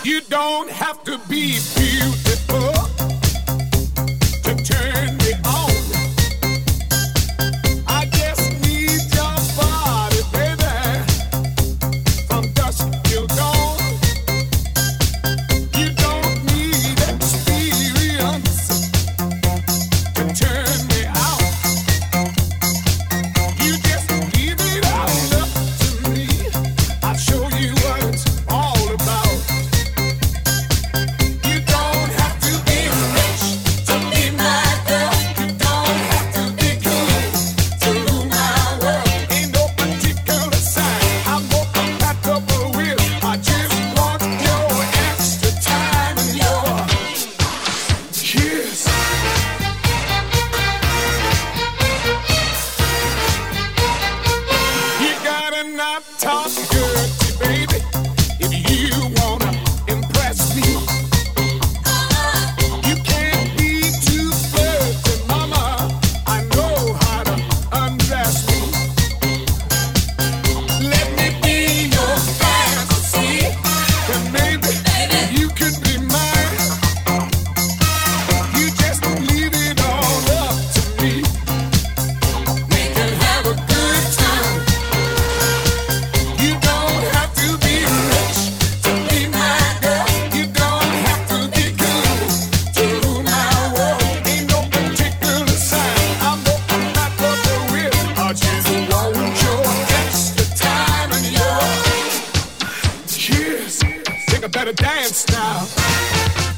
You don't have to be beautiful to turn me on. I just need your body, baby, from dusk till dawn. You don't need experience to turn me out. You just leave it all up to me. I'll show you what it's all about. You don't have to be rich to be my girl. You don't have to be good to rule my world. Ain't no particular sign I'm more compatible with. I just want your extra time and your kiss. You gotta not talk dirty, baby, if you wanna impress me. You can't be too flirty, mama. I know how to undress me. Let me be your fantasy, and maybe you could be mine. You just leave it all up to me. We can have a good time. You don't have to be rich to be my girl. You don't have to be good to rule my world. Ain't no particular sign I'm more compatible with. I just want your extra time and your kiss. Think I better dance now.